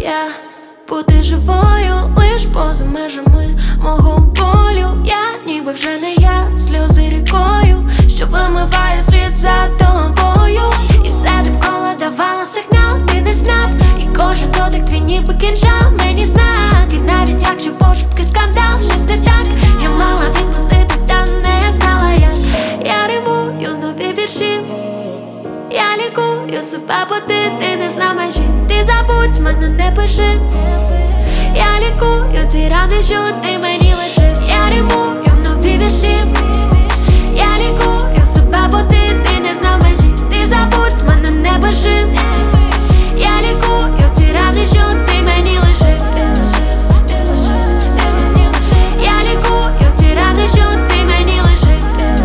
я бути живою лиш поза межами мого болю. Я ніби вже не я, сльози рікою, що вимиває слід за тобою. І все довкола давало сигнал, ти не знав. І кожен дотик твій ніби кінжал мені знак. І навіть якщо пошепки скандал, щось не так, я мала відпустити, та не знала як. Я римую нові вірші, я лікую себе, бо ти не знав межі. Ти забудь, мене не пиши. Я лікую ці рани, що ти мені лишив. Я римую нові вірші, я лікую себе, бо ти не знав межі. Ти забудь, мене не пиши. Я лікую ці рани, що ти мені лишив. Я лікую ці рани, що ти мені лишив.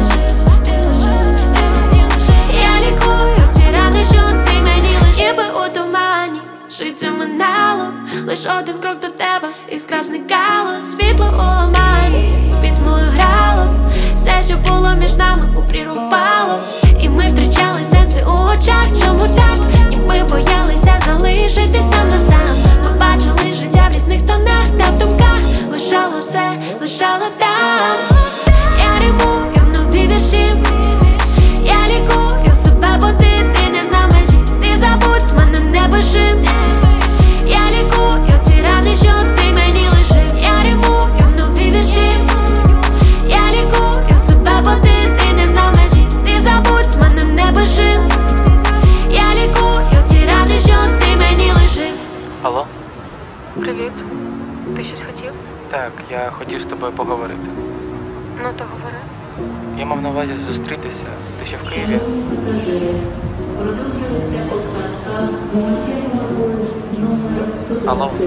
Я лікую ці рани, що ти мені лишив. Ніби у тумані життя минало, лиш один крок до тебе, іскра зникало. Світло у омані, з пітьмою грало. Все, що було між нами, у прірву впало. І ми втрачали сенси у очах. Чому так? І ми боялися залишитися на сам. Ми бачили життя в різних тонах, та в думках лишало все, лишало там. Я римую нові вірші, я лікую себе, бо ти не знав межі. Ти забудь, мене не пиши. Я лікую ці рани, що ти мені лишив. Я римую нові вірші, я лікую себе, бо ти не знав межі. Ти забудь, мене не пиши. Я лікую ці рани, що ти мені лишив. Алло? Привіт. Ти щось хотів? Так, я хотів з тобою поговорити. Ну то говори. Я мав на увазі зустрітися. Ти ще в Києві? Алло?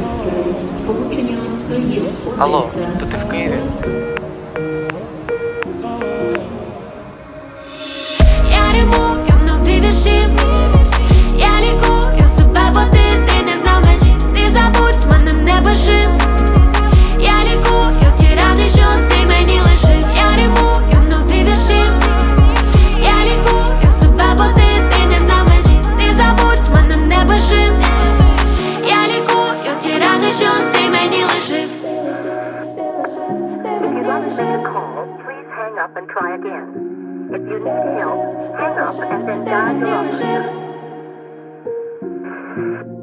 Алло, то ти в Києві? Я римую нові вірші, я лікую себе, бо ти не знав межі. Ти забудь, мене не пиши. Я лікую ці рани, що ти мені лишив. Я римую нові вірші, я лікую себе, бо ти не знав межі. Ти забудь, мене не пиши. Я лікую ці рани, що ти мені лишив. If you'd like to make a call, please hang up and try again. If you need help, hang up and then dial your option.